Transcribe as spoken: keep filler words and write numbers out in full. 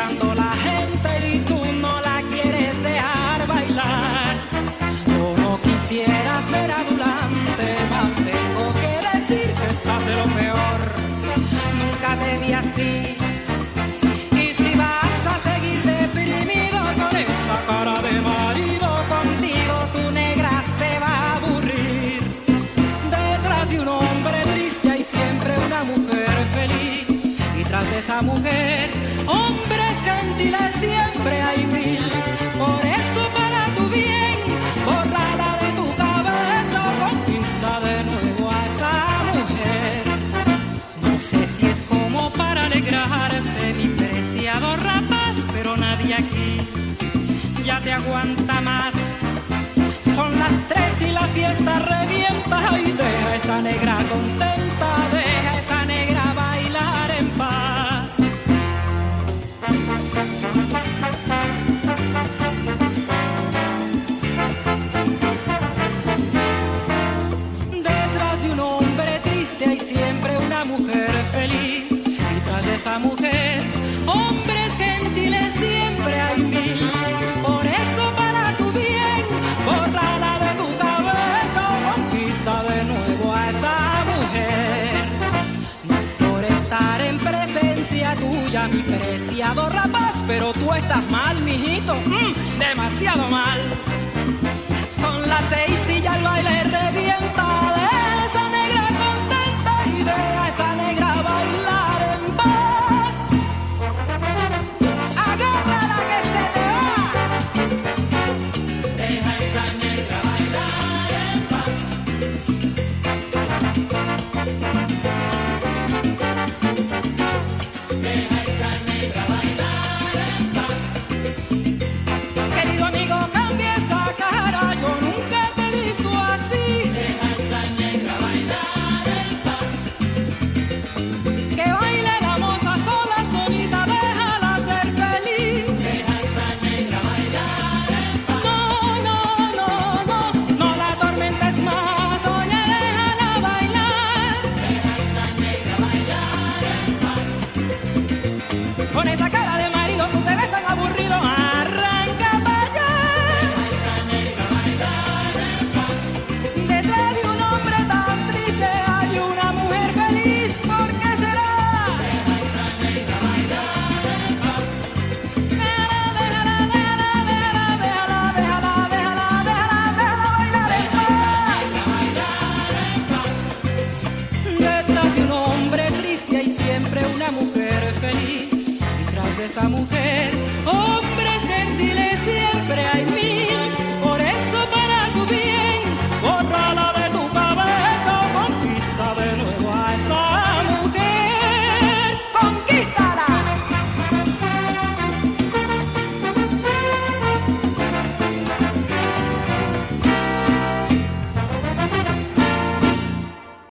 gritando la gente y tú no la quieres dejar bailar. Yo no quisiera ser adulante, mas tengo que decir que estás de lo peor. Nunca te vi así. Y si vas a seguir deprimido con esa cara de marido, contigo tu negra se va a aburrir. Detrás de un hombre triste hay siempre una mujer feliz. Y tras de esa mujer, hombres gentiles siempre hay mil. Por eso para tu bien, borrala de tu cabeza, conquista de nuevo a esa mujer. No sé si es como para alegrarse, mi preciado rapaz, pero nadie aquí ya te aguanta más. Son las tres y la fiesta revienta y deja esa negra contenta, deja esa negra bailar en paz. Detrás de un hombre triste hay siempre una mujer feliz. Y tras de esa mujer, hombres gentiles siempre hay mil. Por eso para tu bien, bórrala de tu cabeza, conquista de nuevo a esa mujer. No es por estar en presencia tuya, mi preciado rapaz, pero tú estás mal, mijito, mm, demasiado mal. Son las seis y ya el baile revienta, de esa negra contenta y de